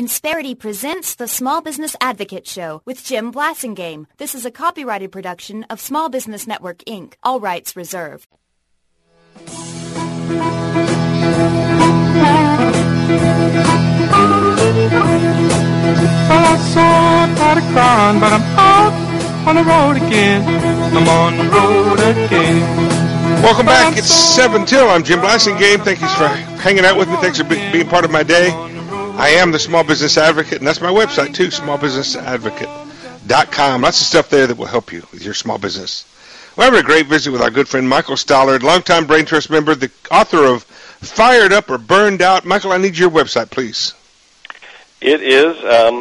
Insperity presents the Small Business Advocate Show with Jim Blasingame. This is a copyrighted production of Small Business Network, Inc. All rights reserved. Well, I saw a pot of crying, but I'm out on the road again. I'm on the road again. Welcome back. It's 7 till. I'm Jim Blasingame. Thank you for hanging out with me. Thanks for being part of my day. I am the Small Business Advocate, and that's my website, too, smallbusinessadvocate.com. Lots of stuff there that will help you with your small business. We're having a great visit with our good friend Michael Stollard, longtime Brain Trust member, the author of Fired Up or Burned Out. Michael, I need your website, please. It is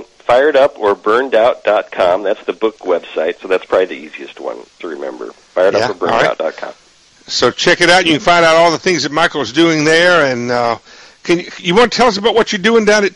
fireduporburnedout.com. That's the book website, so that's probably the easiest one to remember, fireduporburnedout.com. Right. So check it out. You can find out all the things that Michael is doing there, and you want to tell us about what you're doing down at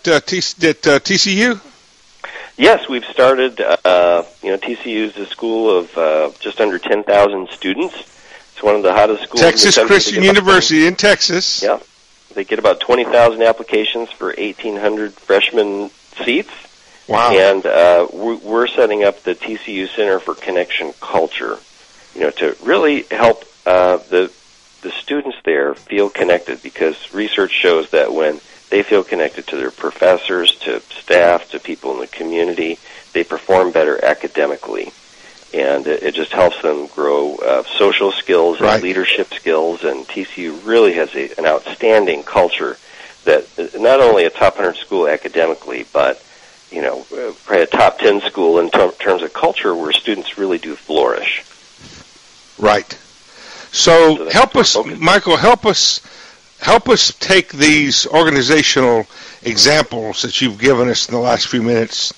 TCU? Yes, we've started. TCU is a school of just under 10,000 students. It's one of the hottest schools. Texas in the country. Christian University in Texas. Yeah, they get about 20,000 applications for 1,800 freshman seats. Wow! And we're setting up the TCU Center for Connection Culture, to really help the students there feel connected, because research shows that when they feel connected to their professors, to staff, to people in the community, they perform better academically. And it just helps them grow social skills and leadership skills, and TCU really has an outstanding culture that not only a top 100 school academically, but probably a top 10 school in terms of culture where students really do flourish. Right. So help us, Michael, help us take these organizational examples that you've given us in the last few minutes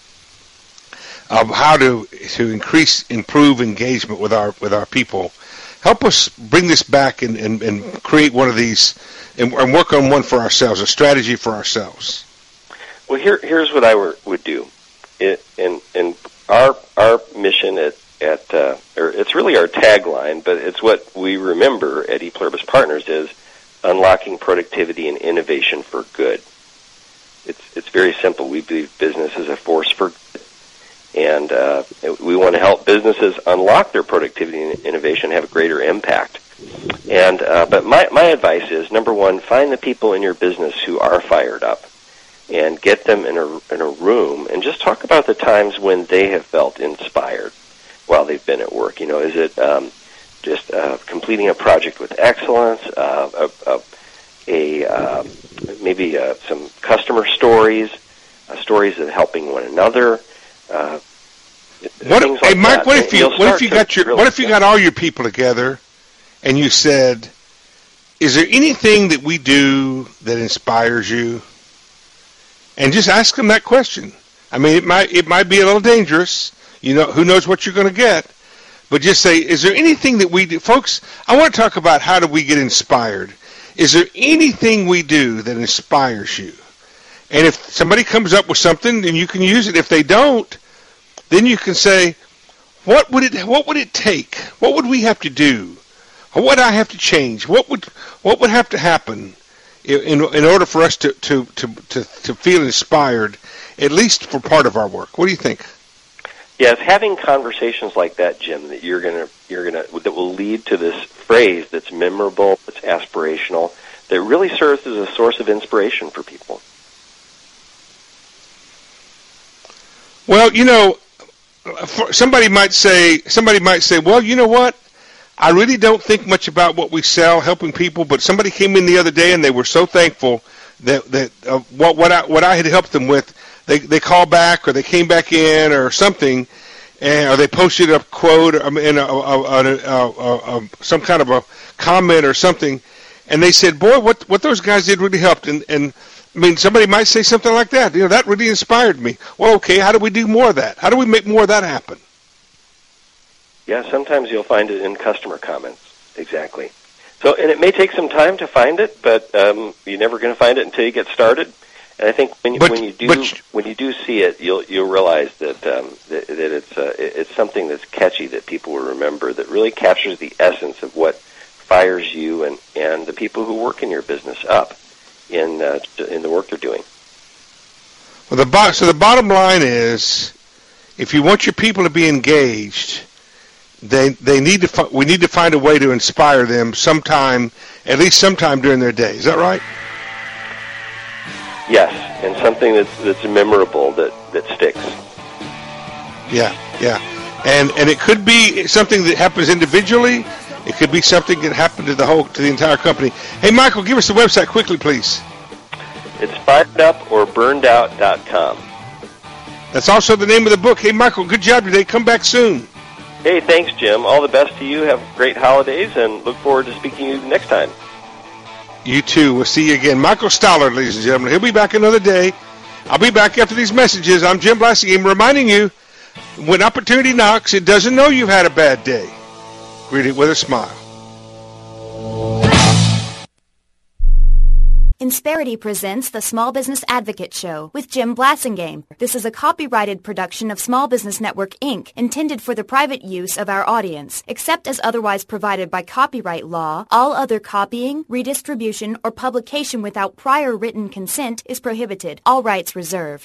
of how to improve engagement with our people. Help us bring this back and create one of these and work on one for ourselves, a strategy for ourselves. Well, here's what I would do. In our mission or it's really our tagline, but it's what we remember at ePluribus Partners is unlocking productivity and innovation for good. It's very simple. We believe business is a force for good, and we want to help businesses unlock their productivity and innovation, have a greater impact. And but my advice is, number one, find the people in your business who are fired up, and get them in a room and just talk about the times when they have felt inspired while they've been at work. Is it just completing a project with excellence, maybe some customer stories, stories of helping one another. Mike, what if you got all your people together and you said, is there anything that we do that inspires you? And just ask them that question. I mean, it might be a little dangerous. Who knows what you're going to get. But just say, is there anything that we do? Folks, I want to talk about how do we get inspired. Is there anything we do that inspires you? And if somebody comes up with something, then you can use it. If they don't, then you can say, what would it take? What would we have to do? Or what would I have to change? What would have to happen in order for us to feel inspired, at least for part of our work? What do you think? Yes, having conversations like that, Jim, that that will lead to this phrase that's memorable, that's aspirational, that really serves as a source of inspiration for people. Well, somebody might say, well, you know what? I really don't think much about what we sell, helping people, but somebody came in the other day and they were so thankful that what I had helped them with. They called back, or they came back in, or something, or they posted a quote, some kind of a comment or something, and they said, "Boy, what those guys did really helped." And I mean, somebody might say something like that. That really inspired me. Well, okay, how do we do more of that? How do we make more of that happen? Yeah, sometimes you'll find it in customer comments. Exactly. So, and it may take some time to find it, but you're never going to find it until you get started. And I think when you do see it, you'll realize that it's something that's catchy that people will remember, that really captures the essence of what fires you and the people who work in your business up in the work they're doing. Well, so the bottom line is, if you want your people to be engaged, we need to find a way to inspire them at least sometime during their day. Is that right? Yes, and something that's memorable that sticks. Yeah. And it could be something that happens individually. It could be something that happened to the entire company. Hey, Michael, give us the website quickly, please. It's fireduporburnedout.com. That's also the name of the book. Hey, Michael, good job today. Come back soon. Hey, thanks, Jim. All the best to you. Have great holidays, and look forward to speaking to you next time. You too. We'll see you again. Michael Stollard, ladies and gentlemen. He'll be back another day. I'll be back after these messages. I'm Jim Blasingame, reminding you, when opportunity knocks, it doesn't know you've had a bad day. Greet it with a smile. Insperity presents the Small Business Advocate Show with Jim Blasingame. This is a copyrighted production of Small Business Network, Inc., intended for the private use of our audience. Except as otherwise provided by copyright law, all other copying, redistribution, or publication without prior written consent is prohibited. All rights reserved.